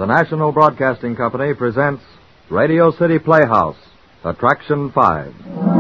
the National Broadcasting Company presents Radio City Playhouse, Attraction 5.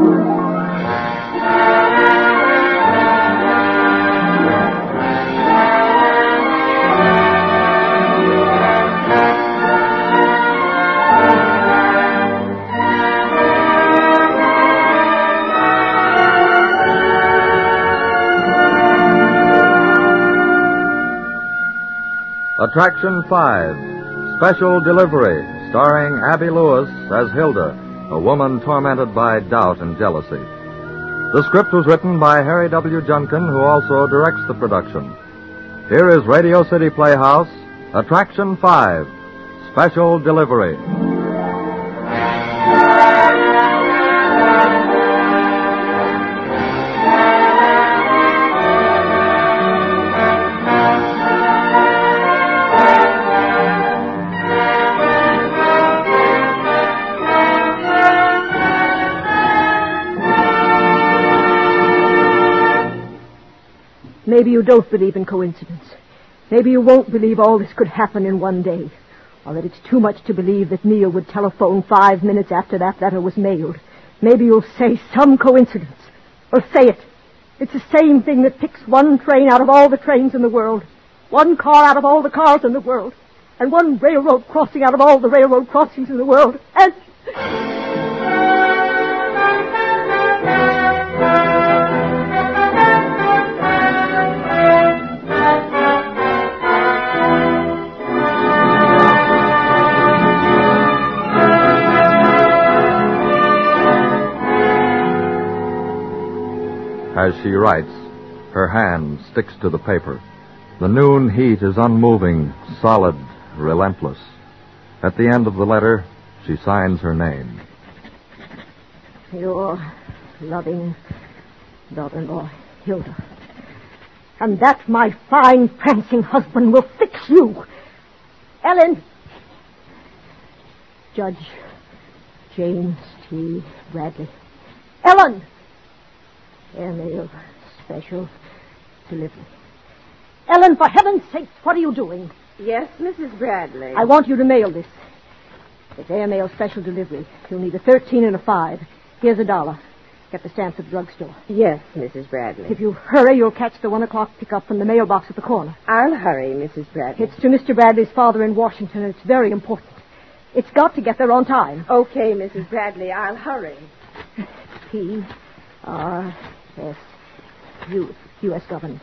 Attraction 5, Special Delivery, starring Abby Lewis as Hilda, a woman tormented by doubt and jealousy. The script was written by Harry W. Junkin, who also directs the production. Here is Radio City Playhouse, Attraction 5, Special Delivery. Maybe you don't believe in coincidence. Maybe you won't believe all this could happen in one day. Or that it's too much to believe that Neil would telephone 5 minutes after that letter was mailed. Maybe you'll say some coincidence. Well, say it. It's the same thing that picks one train out of all the trains in the world, one car out of all the cars in the world, and one railroad crossing out of all the railroad crossings in the world, and... As she writes, her hand sticks to the paper. The noon heat is unmoving, solid, relentless. At the end of the letter, she signs her name. Your loving daughter-in-law, Hilda. And that my fine, prancing husband will fix you. Ellen. Judge James T. Bradley. Ellen! Airmail special delivery. Ellen, for heaven's sake, what are you doing? Yes, Mrs. Bradley. I want you to mail this. It's airmail special delivery. You'll need a 13 and a 5. Here's $1. Get the stamps at the drugstore. Yes, Mrs. Bradley. If you hurry, you'll catch the 1 o'clock pickup from the mailbox at the corner. I'll hurry, Mrs. Bradley. It's to Mr. Bradley's father in Washington, and it's very important. It's got to get there on time. Okay, Mrs. Bradley, I'll hurry. P.R. Yes, U.S. government.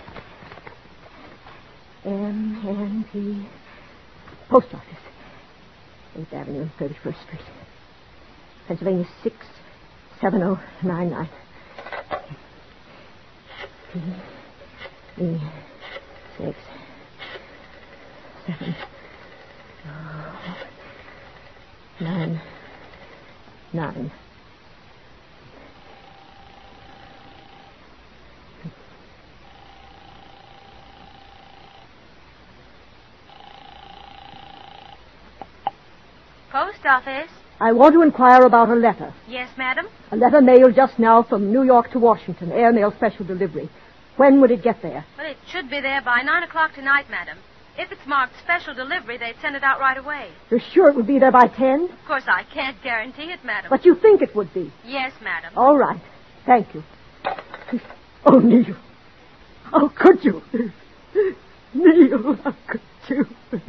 M.N.P. Post office. 8th Avenue and 31st Street. Pennsylvania 67099. P.E. 6 7 9 9. Post office. I want to inquire about a letter. Yes, madam? A letter mailed just now from New York to Washington, airmail special delivery. When would it get there? Well, it should be there by 9 o'clock tonight, madam. If it's marked special delivery, they'd send it out right away. You're sure it would be there by 10? Of course, I can't guarantee it, madam. But you think it would be? Yes, madam. All right. Thank you. Oh, Neil. How could you? Neil, how could you?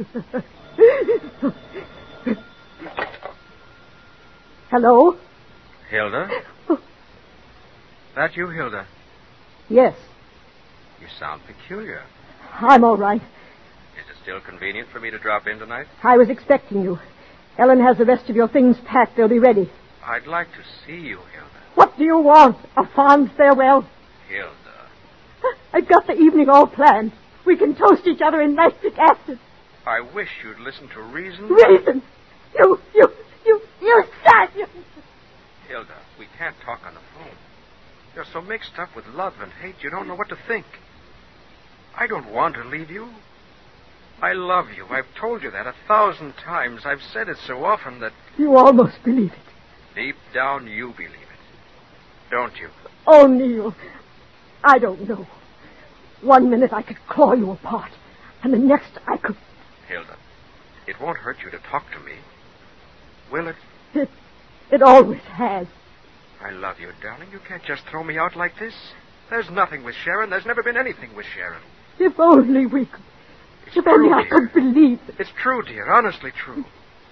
Hello? Hilda? Oh. That you, Hilda? Yes. You sound peculiar. I'm all right. Is it still convenient for me to drop in tonight? I was expecting you. Ellen has the rest of your things packed. They'll be ready. I'd like to see you, Hilda. What do you want? A fond farewell? Hilda. I've got the evening all planned. We can toast each other in nitric acid. I wish you'd listen to reason. Reason? You son! Hilda, we can't talk on the phone. You're so mixed up with love and hate, you don't know what to think. I don't want to leave you. I love you. I've told you that 1,000 times. I've said it so often that... You almost believe it. Deep down, you believe it. Don't you? Oh, Neil, I don't know. 1 minute I could claw you apart, and the next I could... Hilda, It won't hurt you to talk to me. Will it? It always has. I love you, darling. You can't just throw me out like this. There's nothing with Sharon. There's never been anything with Sharon. If only we could. It's If only true, I dear. could believe it. It's true, dear. Honestly true.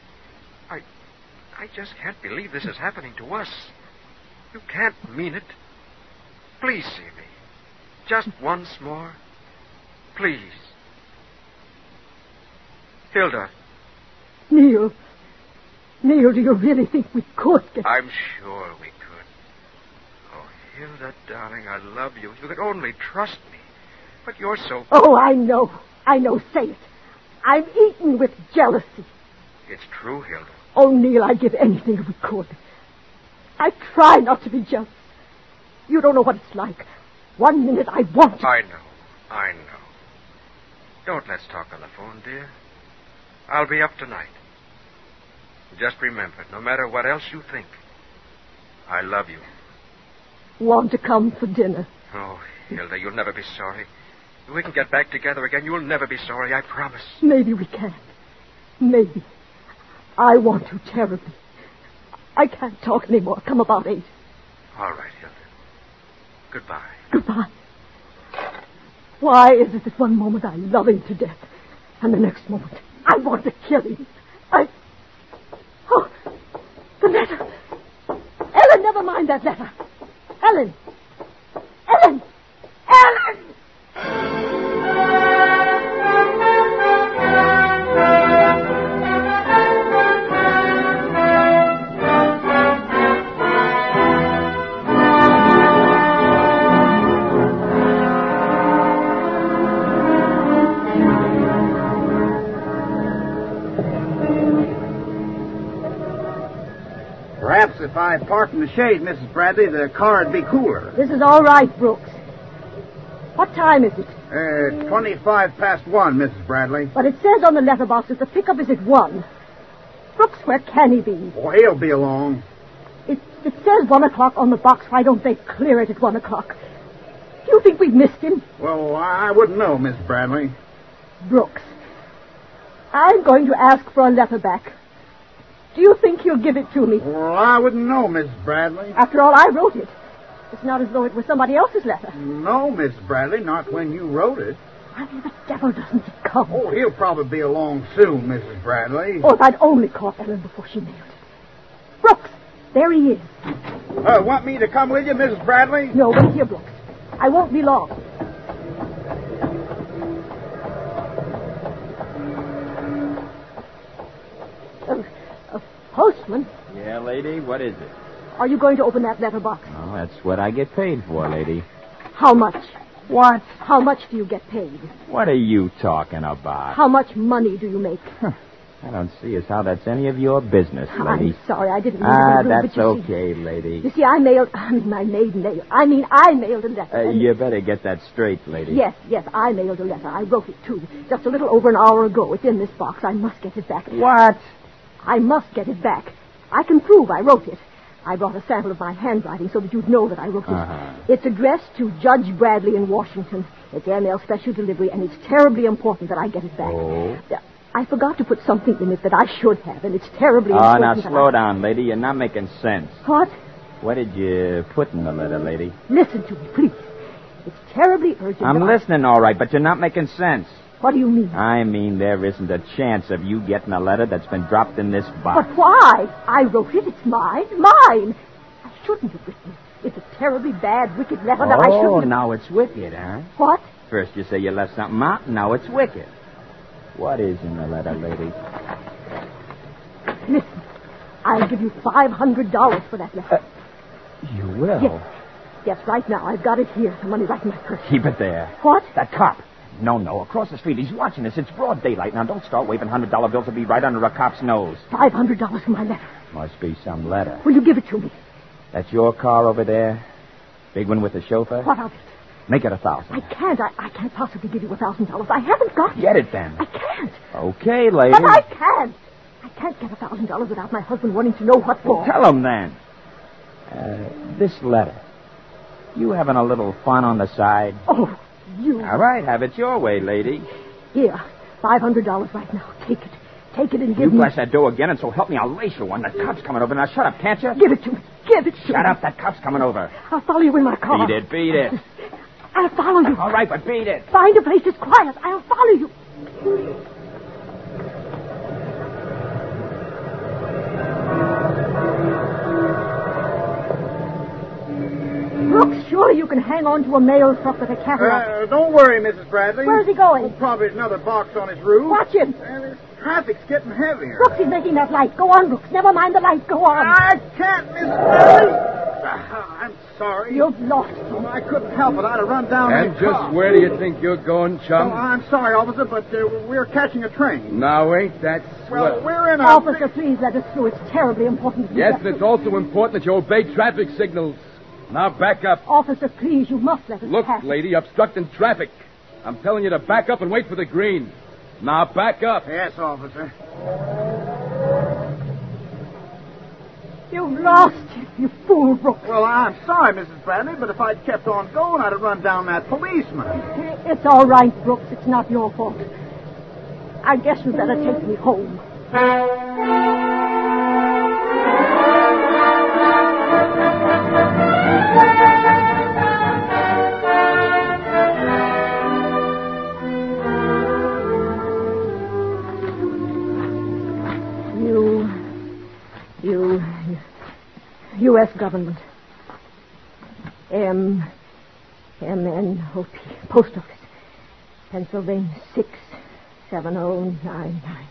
I just can't believe this is happening to us. You can't mean it. Please see me. Just once more. Please. Hilda. Neil, do you really think we could get... I'm sure we could. Oh, Hilda, darling, I love you. You could only trust me. But you're so... Oh, I know. Say it. I'm eaten with jealousy. It's true, Hilda. Oh, Neil, I'd give anything if we could. I try not to be jealous. You don't know what it's like. 1 minute I want to... I know. Don't let's talk on the phone, dear. I'll be up tonight. Just remember, no matter what else you think, I love you. Want to come for dinner? Oh, Hilda, you'll never be sorry. If we can get back together again, you'll never be sorry, I promise. Maybe we can. Maybe. I want to terribly. I can't talk anymore. Come about 8. All right, Hilda. Goodbye. Goodbye. Why is it that one moment I love him to death, and the next moment I want to kill him? Oh, the letter. Ellen, never mind that letter. Ellen! Perhaps if I parked in the shade, Mrs. Bradley, the car'd be cooler. This is all right, Brooks. What time is it? 1:25, Mrs. Bradley. But it says on the letterbox that the pickup is at 1. Brooks, where can he be? Oh, he'll be along. It says 1 o'clock on the box. Why don't they clear it at 1 o'clock? Do you think we've missed him? Well, I wouldn't know, Miss Bradley. Brooks, I'm going to ask for a letter back. Do you think he'll give it to me? Well, I wouldn't know, Miss Bradley. After all, I wrote it. It's not as though it was somebody else's letter. No, Miss Bradley, not when you wrote it. Why the devil doesn't he come? Oh, he'll probably be along soon, Mrs. Bradley. Oh, if I'd only caught Ellen before she mailed it. Brooks, there he is. Want me to come with you, Mrs. Bradley? No, wait here, Brooks. I won't be long. Postman? Yeah, lady, what is it? Are you going to open that letterbox? Oh, that's what I get paid for, lady. How much? What? How much do you get paid? What are you talking about? How much money do you make? I don't see as how that's any of your business, lady. I'm sorry, I didn't mean to be rude, that's but you okay, see, lady. You see, I mailed a letter. You better get that straight, lady. Yes, I mailed a letter. I wrote it, too. Just a little over an hour ago. It's in this box. I must get it back. What? I must get it back. I can prove I wrote it. I brought a sample of my handwriting so that you'd know that I wrote it. Uh-huh. It's addressed to Judge Bradley in Washington. It's airmail special delivery, and it's terribly important that I get it back. Oh? I forgot to put something in it that I should have, and it's terribly important. Oh, now slow down, lady. You're not making sense. What? What did you put in the letter, lady? Listen to me, please. It's terribly urgent. I'm listening, all right, but you're not making sense. What do you mean? I mean there isn't a chance of you getting a letter that's been dropped in this box. But why? I wrote it. It's mine. Mine. I shouldn't have written it. It's a terribly bad, wicked letter that I shouldn't Oh, have... now it's wicked, huh? What? First you say you left something out, and now it's wicked. What is in the letter, lady? Listen, I'll give you $500 for that letter. You will? Yes, right now. I've got it here. The money right in my purse. Keep it there. What? That cop. No, across the street. He's watching us. It's broad daylight. Now, don't start waving $100 bills. It'll be right under a cop's nose. $500 for my letter. Must be some letter. Will you give it to me? That's your car over there? Big one with the chauffeur? What of it? Make it 1,000. I can't. I can't possibly give you $1,000. I haven't got it. Get it, then. I can't. Okay, lady. But I can't. I can't get $1,000 without my husband wanting to know what for. Tell him, then. This letter. You having a little fun on the side? Oh, you. All right, have it your way, lady. Here, $500 right now. Take it. Take it and You give me... flash that door again, and so help me, I'll lace you one. That cop's coming over. Now, shut up, can't you? Give it to me. Give it to me. Shut up, that cop's coming over. I'll follow you in my car. Beat it. I'll follow you. All right, but beat it. Find a place that's quiet. I'll follow you. Brooks, surely you can hang on to a mail truck with a Cadillac. Don't worry, Mrs. Bradley. Where's he going? Oh, probably another box on his roof. Watch him. This traffic's getting heavier. Brooks, he's making that light. Go on, Brooks. Never mind the light. Go on. I can't, Mrs. Bradley. I'm sorry. You've lost him. Oh, I couldn't help it. I'd have run down And that just car. where do you think you're going, chum? Oh, I'm sorry, officer, but we're catching a train. Now, ain't that Well, swell? we're in a... Officer, please let us through. It's terribly important. that we Yes, get and it's through. also important that you obey traffic signals. Now, back up. Officer, please, you must let us Look, pass. lady, obstructing traffic. I'm telling you to back up and wait for the green. Now, back up. Yes, officer. You've lost him, you fool, Brooks. Well, I'm sorry, Mrs. Bradley, but if I'd kept on going, I'd have run down that policeman. It's all right, Brooks. It's not your fault. I guess you better take me home. U.S. government. MNOP. Post office. Pennsylvania 67099.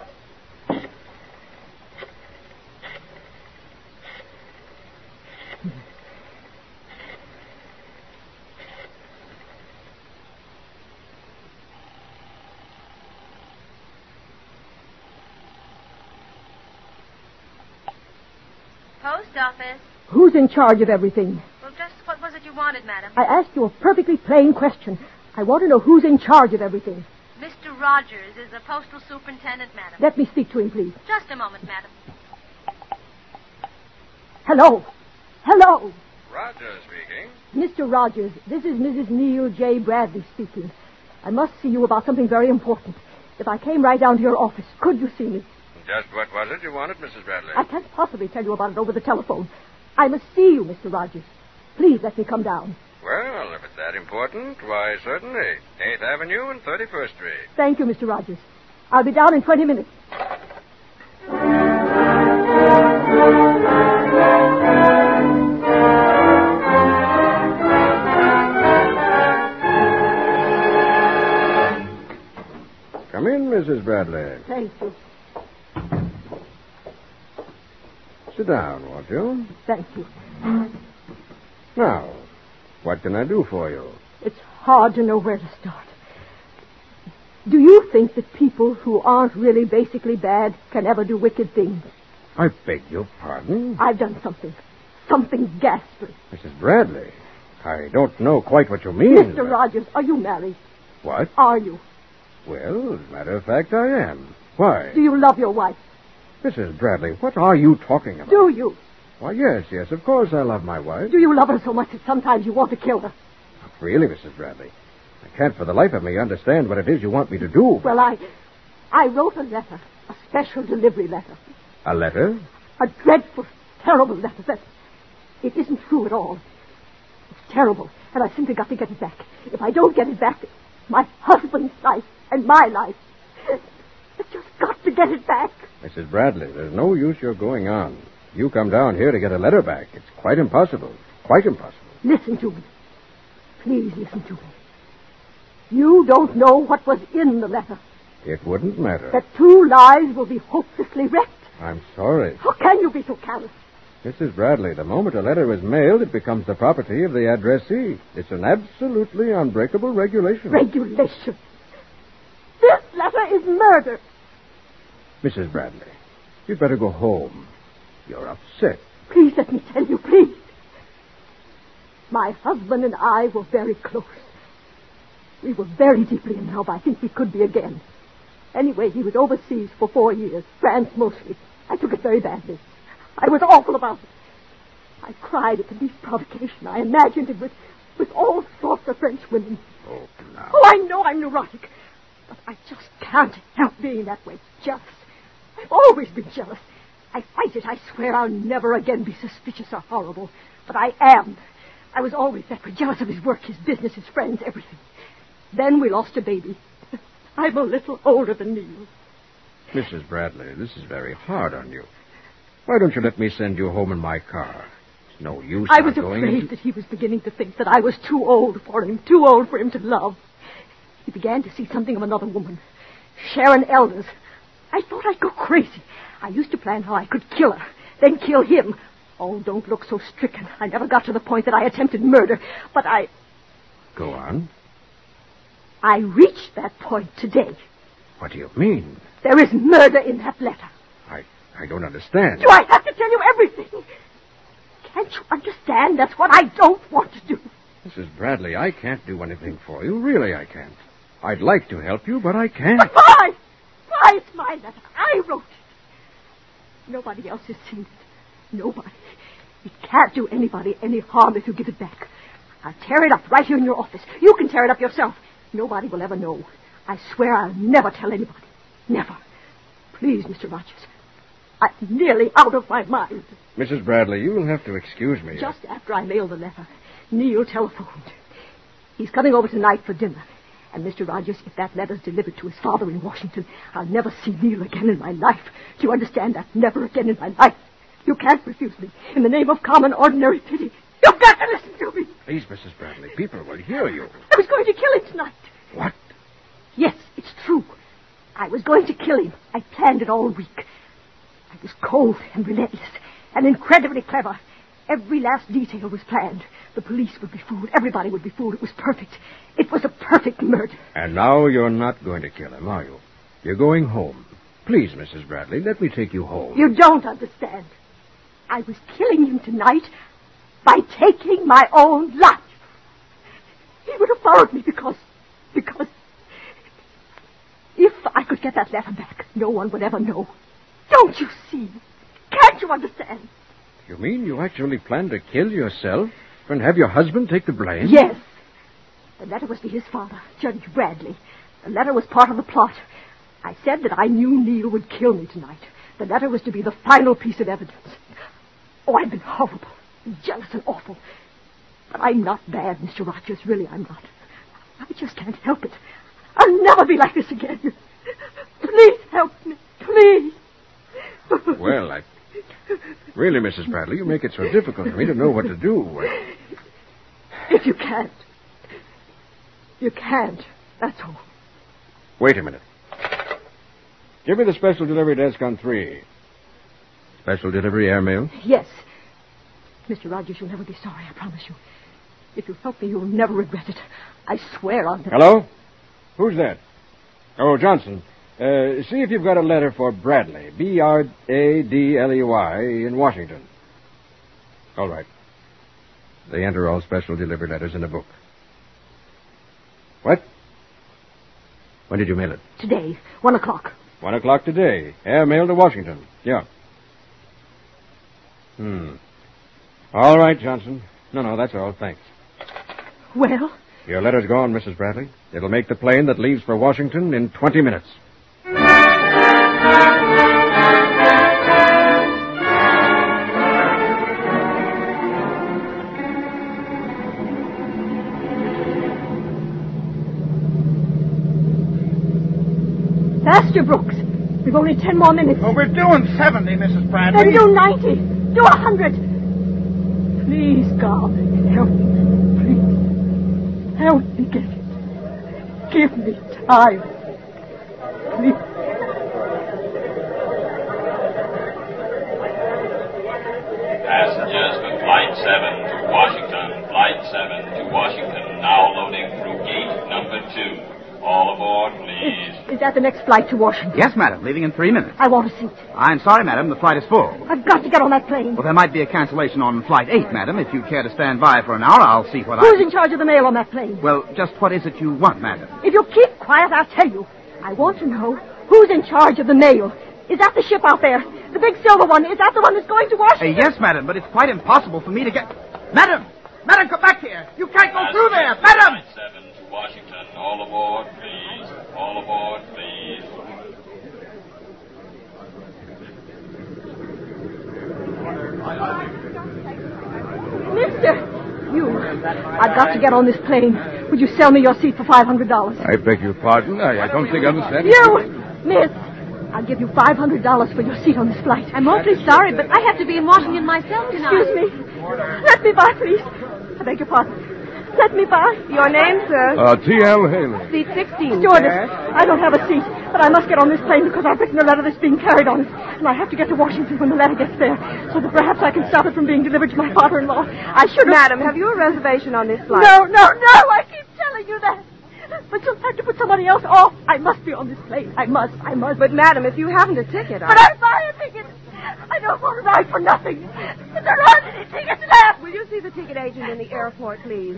Post office. Who's in charge of everything? Well, just what was it you wanted, madam? I asked you a perfectly plain question. I want to know who's in charge of everything. Mr. Rogers is the postal superintendent, madam. Let me speak to him, please. Just a moment, madam. Hello. Hello. Rogers speaking. Mr. Rogers, this is Mrs. Neil J. Bradley speaking. I must see you about something very important. If I came right down to your office, could you see me? Just what was it you wanted, Mrs. Bradley? I can't possibly tell you about it over the telephone. I must see you, Mr. Rogers. Please let me come down. Well, if it's that important, why, certainly. 8th Avenue and 31st Street. Thank you, Mr. Rogers. I'll be down in 20 minutes. Come in, Mrs. Bradley. Thank you. Sit down, won't you? Thank you. Now, what can I do for you? It's hard to know where to start. Do you think that people who aren't really basically bad can ever do wicked things? I beg your pardon? I've done something. Something ghastly. Mrs. Bradley, I don't know quite what you mean. Mr. Rogers, are you married? What? Are you? Well, as a matter of fact, I am. Why? Do you love your wife? Mrs. Bradley, what are you talking about? Do you? Why, yes, of course I love my wife. Do you love her so much that sometimes you want to kill her? Really, Mrs. Bradley? I can't for the life of me understand what it is you want me to do. Well, I wrote a letter. A special delivery letter. A letter? A dreadful, terrible letter that... It isn't true at all. It's terrible, and I simply got to get it back. If I don't get it back, my husband's life and my life... I've just got to get it back. Mrs. Bradley, there's no use your going on. You come down here to get a letter back. It's quite impossible. Quite impossible. Listen to me. Please listen to me. You don't know what was in the letter. It wouldn't matter. That 2 lives will be hopelessly wrecked. I'm sorry. How can you be so callous? Mrs. Bradley, the moment a letter is mailed, it becomes the property of the addressee. It's an absolutely unbreakable regulation. Regulation? This letter is murder. Mrs. Bradley, you'd better go home. You're upset. Please let me tell you, please. My husband and I were very close. We were very deeply in love. I think we could be again. Anyway, he was overseas for 4 years, France mostly. I took it very badly. I was awful about it. I cried at the least provocation. I imagined it with all sorts of French women. Oh, now. Oh, I know I'm neurotic. But I just can't help being that way. Just. always been jealous. I fight it. I swear I'll never again be suspicious or horrible. But I am. I was always that way, jealous of his work, his business, his friends, everything. Then we lost a baby. I'm a little older than Neil. Mrs. Bradley, this is very hard on you. Why don't you let me send you home in my car? It's no use. I was afraid that he was beginning to think that I was too old for him to love. He began to see something of another woman, Sharon Elders. I thought I'd go crazy. I used to plan how I could kill her, then kill him. Oh, don't look so stricken. I never got to the point that I attempted murder, but I... Go on. I reached that point today. What do you mean? There is murder in that letter. I don't understand. Do I have to tell you everything? Can't you understand? That's what I don't want to do. Mrs. Bradley, I can't do anything for you. Really, I can't. I'd like to help you, but I can't. But why? Why? It's my letter. I wrote it. Nobody else has seen it. Nobody. It can't do anybody any harm if you give it back. I'll tear it up right here in your office. You can tear it up yourself. Nobody will ever know. I swear I'll never tell anybody. Never. Please, Mr. Rogers. I'm nearly out of my mind. Mrs. Bradley, you will have to excuse me. Just after I mailed the letter, Neil telephoned. He's coming over tonight for dinner. And, Mr. Rogers, if that letter's delivered to his father in Washington, I'll never see Neil again in my life. Do you understand that? Never again in my life. You can't refuse me. In the name of common, ordinary pity. You've got to listen to me. Please, Mrs. Bradley, people will hear you. I was going to kill him tonight. What? Yes, it's true. I was going to kill him. I planned it all week. I was cold and relentless and incredibly clever. Every last detail was planned. The police would be fooled. Everybody would be fooled. It was perfect. It was a perfect murder. And now you're not going to kill him, are you? You're going home. Please, Mrs. Bradley, let me take you home. You don't understand. I was killing him tonight by taking my own life. He would have followed me because if I could get that letter back, no one would ever know. Don't you see? Can't you understand? You mean you actually planned to kill yourself and have your husband take the blame? Yes. The letter was to his father, Judge Bradley. The letter was part of the plot. I said that I knew Neil would kill me tonight. The letter was to be the final piece of evidence. Oh, I've been horrible and jealous and awful. But I'm not bad, Mr. Rogers. Really, I'm not. I just can't help it. I'll never be like this again. Please help me. Please. Well, really, Mrs. Bradley, you make it so difficult for me to know what to do. If you can't. You can't. That's all. Wait a minute. Give me the special delivery desk on 3. Special delivery airmail? Yes. Mr. Rogers, you'll never be sorry, I promise you. If you help me, you'll never regret it. I swear I'll never... Hello? Who's that? Oh, Johnson. See if you've got a letter for Bradley. Bradley in Washington. All right. They enter all special delivery letters in a book. What? When did you mail it? Today, 1 o'clock. 1 o'clock today. Airmail to Washington. Yeah. All right, Johnson. No, that's all. Thanks. Well? Your letter's gone, Mrs. Bradley. It'll make the plane that leaves for Washington in 20 minutes. Faster, Brooks. We've only 10 more minutes. Well, we're doing 70, Mrs. Bradley. Then do 90. Do 100. Please, God, help me. Please. Help me get it. Give me time. Please. Passengers for Flight 7 to Washington. Flight 7 to Washington. Now loading through gate number 2. All aboard, please. Is that the next flight to Washington? Yes, madam. Leaving in 3 minutes. I want a seat. I'm sorry, madam. The flight is full. I've got to get on that plane. Well, there might be a cancellation on Flight 8, madam. If you care to stand by for an hour, I'll see what Who's in charge of the mail on that plane? Well, just what is it you want, madam? If you keep quiet, I'll tell you. I want to know who's in charge of the mail. Is that the ship out there? The big silver one? Is that the one that's going to Washington? Yes, madam, but it's quite impossible for me to get... Madam! Madam, come back here! You can't go through there! Madam! Flight 7 to Washington. All aboard, please. All aboard, please. I've got to get on this plane. Would you sell me your seat for $500? I beg your pardon. I don't think I understand. You, miss! I'll give you $500 for your seat on this flight. I'm awfully sorry, but I have to be in Washington myself tonight. Excuse me. Let me by, please. I beg your pardon. Let me by. Your name, sir? T.L. Haley. Seat 16, Stewardess, sir. I don't have a seat, but I must get on this plane because I've written a letter that's being carried on it. And I have to get to Washington when the letter gets there, so that perhaps I can stop it from being delivered to my father-in-law. I should have... Madam, have you a reservation on this flight? No, I keep telling you that. But you'll have to put somebody else off. I must be on this plane. I must. But, madam, if you haven't a ticket, But I'll buy a ticket. I don't want to ride for nothing. There aren't any tickets left. Will you see the ticket agent in the airport, please?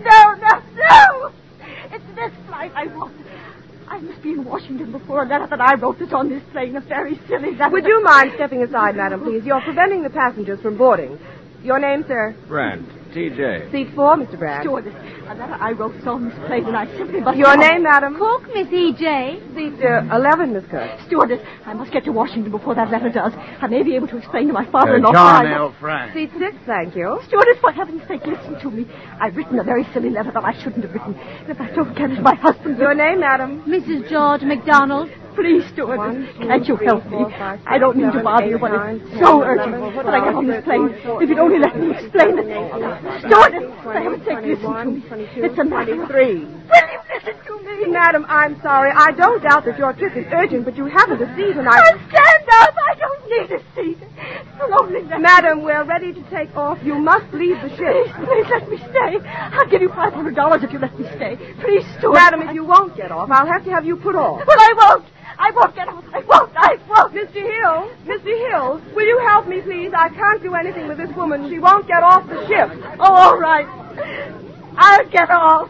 No. It's this flight I want. I must be in Washington before a letter that I wrote that's on this plane. A very silly letter. Would you mind stepping aside, madam, please? You're preventing the passengers from boarding. Your name, sir? Brand. T.J. Seat 4, Mr. Bragg. Stewardess, a letter I wrote is on this plane, and I simply must... Your name, madam? Cook, Miss E.J. Seat 11, Miss Cook. Stewardess, I must get to Washington before that letter does. I may be able to explain to my father-in-law... John L. Frank. Seat 6, thank you. Stewardess, for heaven's sake, listen to me. I've written a very silly letter that I shouldn't have written. And if I don't get it, my husband... Your name, madam? Mrs. George McDonald. Please, stewardess, 1, 2, can't you 3, help me? 4, 5, 6, I don't mean to 7, bother 8, you, but 9, it's 10, so 11, urgent 12, that I get on this 13, plane. 14, If you'd only let me explain it. 15, Stewardess, 20, for heaven's sake, listen to me. 22, It's a matter of... 23. Will you listen to me? Madam, I'm sorry. I don't doubt that your trip is urgent, but you haven't a seat, and I'll stand up. I don't need a seat. You'll only let me... Madam, we're ready to take off. You must leave the ship. Please let me stay. I'll give you $500 if you let me stay. Please, stewardess. Madam, if you won't get off, I'll have to have you put off. Well, I won't. I won't get off. I won't. Mr. Hill, will you help me, please? I can't do anything with this woman. She won't get off the ship. Oh, all right. I'll get off.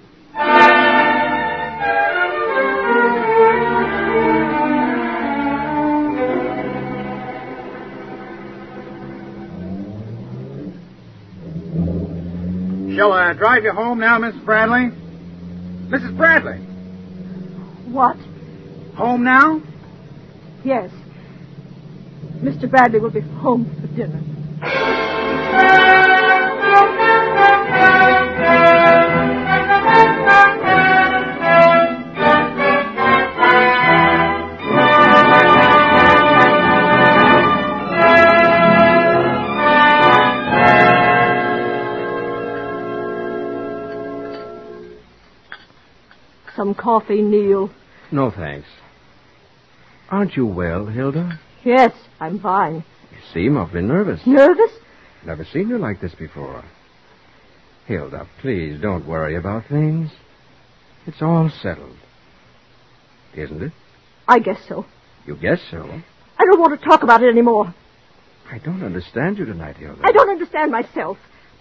Shall I drive you home now, Mrs. Bradley? Mrs. Bradley, What? home now? Yes. Mr. Bradley will be home for dinner. Some coffee, Neil. No, thanks. Aren't you well, Hilda? Yes, I'm fine. You seem awfully nervous. Nervous? Never seen you like this before. Hilda, please don't worry about things. It's all settled. Isn't it? I guess so. You guess so. I don't want to talk about it anymore. I don't understand you tonight, Hilda. I don't understand myself.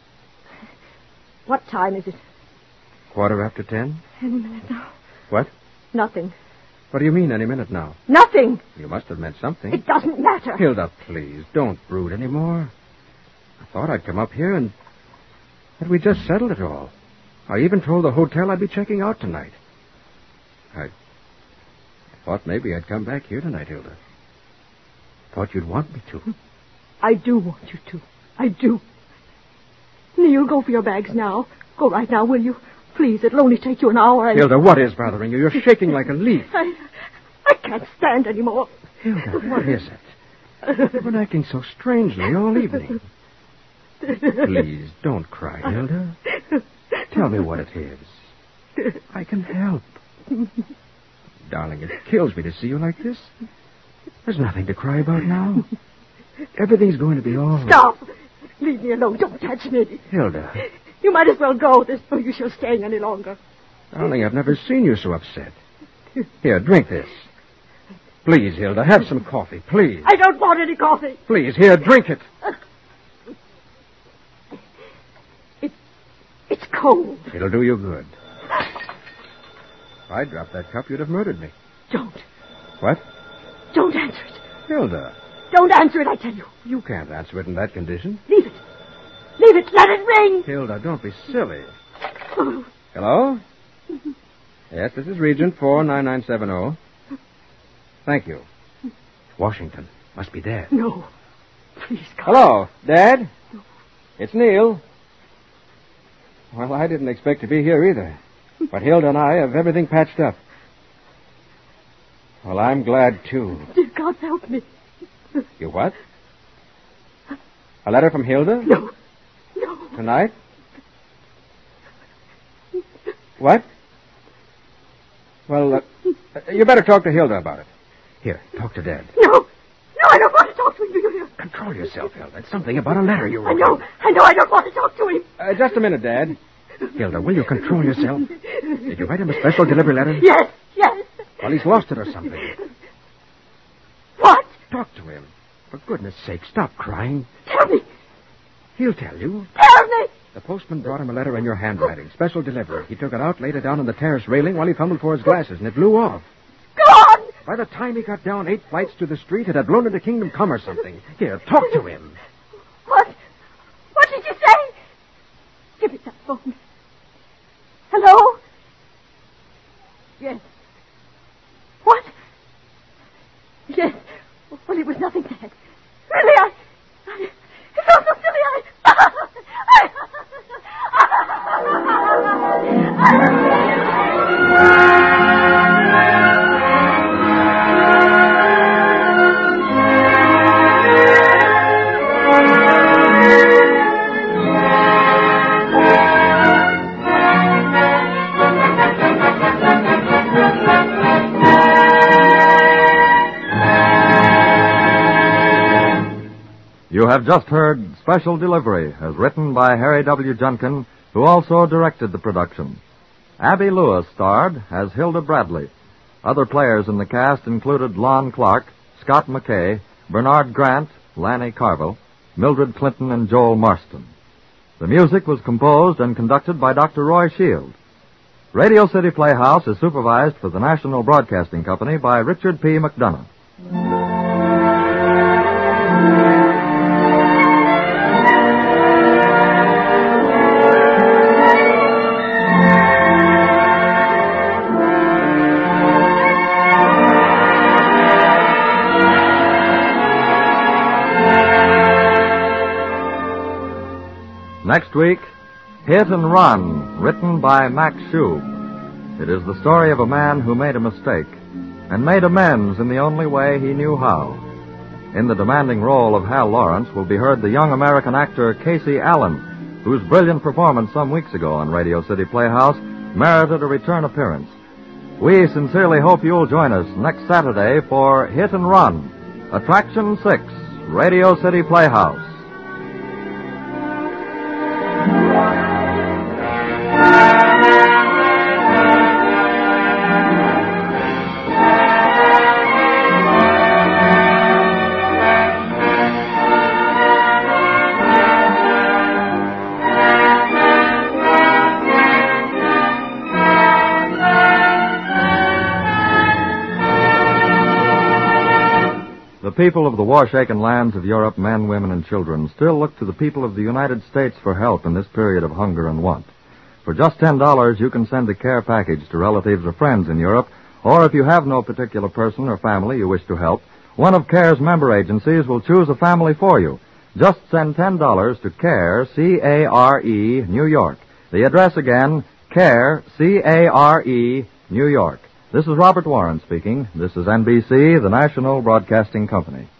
What time is it? 10:15? Any minute now. What? Nothing. What do you mean, any minute now? Nothing. You must have meant something. It doesn't matter. Hilda, please, don't brood anymore. I thought I'd come up here and... But we just settled it all. I even told the hotel I'd be checking out tonight. I thought maybe I'd come back here tonight, Hilda. Thought you'd want me to. I do want you to. I do. Neil, go for your bags now. Go right now, will you? Please, it'll only take you an hour. Hilda, what is bothering you? You're shaking like a leaf. I can't stand anymore. Hilda, what is it? You've been acting so strangely all evening. Please, don't cry, Hilda. Tell me what it is. I can help. Darling, it kills me to see you like this. There's nothing to cry about now. Everything's going to be all right. Stop! Leave me alone. Don't touch me. Hilda. You might as well go. There's no use you're staying any longer. Darling, I've never seen you so upset. Here, drink this. Please, Hilda, have some coffee, please. I don't want any coffee. Please, here, drink it. It's cold. It'll do you good. If I dropped that cup, you'd have murdered me. Don't. What? Don't answer it. Hilda. Don't answer it, I tell you. You can't answer it in that condition. Leave it. Leave it. Let it ring. Hilda, don't be silly. Hello? Yes, this is Regent 49970. Thank you. Washington. Must be Dad. No. Please, come. Hello, Dad? No. It's Neil. Well, I didn't expect to be here either. But Hilda and I have everything patched up. Well, I'm glad, too. Dear God, help me. You what? A letter from Hilda? No. Tonight? What? Well, you better talk to Hilda about it. Here, talk to Dad. No, I don't want to talk to him. Do you hear? Control yourself, Hilda. It's something about a letter you wrote. I know. I don't want to talk to him. Just a minute, Dad. Hilda, will you control yourself? Did you write him a special delivery letter? Yes. Well, he's lost it or something. What? Talk to him. For goodness sake, stop crying. Tell me. He'll tell you. Tell me. The postman brought him a letter in your handwriting. Special delivery. He took it out, laid it down on the terrace railing while he fumbled for his glasses, and it blew off. Gone! By the time he got down 8 flights to the street, it had blown into Kingdom Come or something. Here, talk to him. What? What did you say? Give me that phone. Hello? Yes. What? Yes. Well, it was nothing, Dad. Really, it felt so silly. You have just heard Special Delivery, as written by Harry W. Junkin, who also directed the production. Abby Lewis starred as Hilda Bradley. Other players in the cast included Lon Clark, Scott McKay, Bernard Grant, Lanny Carville, Mildred Clinton, and Joel Marston. The music was composed and conducted by Dr. Roy Shield. Radio City Playhouse is supervised for the National Broadcasting Company by Richard P. McDonough. Next week, Hit and Run, written by Max Shube. It is the story of a man who made a mistake and made amends in the only way he knew how. In the demanding role of Hal Lawrence will be heard the young American actor Casey Allen, whose brilliant performance some weeks ago on Radio City Playhouse merited a return appearance. We sincerely hope you'll join us next Saturday for Hit and Run, Attraction 6, Radio City Playhouse. The people of the war-shaken lands of Europe, men, women, and children, still look to the people of the United States for help in this period of hunger and want. For just $10, you can send a care package to relatives or friends in Europe, or if you have no particular person or family you wish to help, one of CARE's member agencies will choose a family for you. Just send $10 to CARE, C-A-R-E, New York. The address again, CARE, C-A-R-E, New York. This is Robert Warren speaking. This is NBC, the National Broadcasting Company.